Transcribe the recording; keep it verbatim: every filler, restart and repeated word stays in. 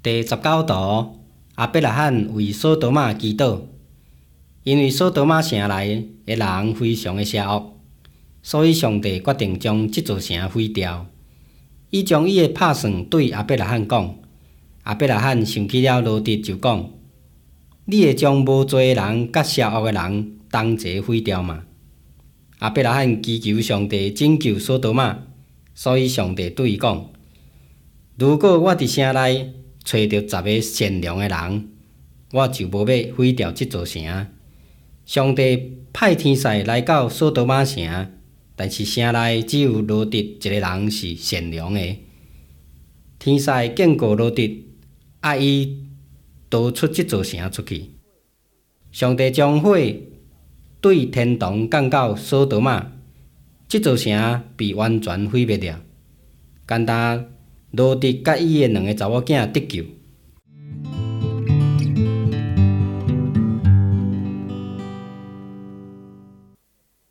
第十九图，亚伯拉罕为索多玛祈祷，因为索多玛城内的人非常的邪恶，所以上帝决定将这座城毁掉。伊将伊的拍算对亚伯拉罕讲，亚伯拉罕想起了罗得就讲：“你会将无罪的人甲邪恶的人同齐毁掉吗？”亚伯拉罕祈求上帝拯救索多玛，所以上帝对伊讲：“如果我伫城内找到十个善良的人，我就无要毁掉这座城。”上帝派天使来到索多玛城，但是城内只有罗得一个人是善良的。天使警告罗得，要伊逃出这座城出去。上帝将火对天堂降到索多玛，这座城被完全毁灭了。简单，罗得甲伊的两个查某囝得救。